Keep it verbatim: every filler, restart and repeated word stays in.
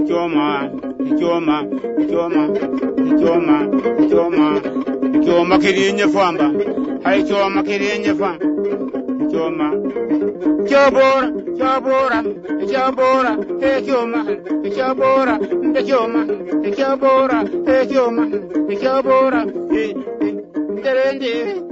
icyoma icyoma icyoma icyoma icyoma icyoma kirinye famba hay icyoma kirinye famba icyoma cyabora cyabora cyabora icyoma cyabora icyoma cyabora icyoma cyabora nderende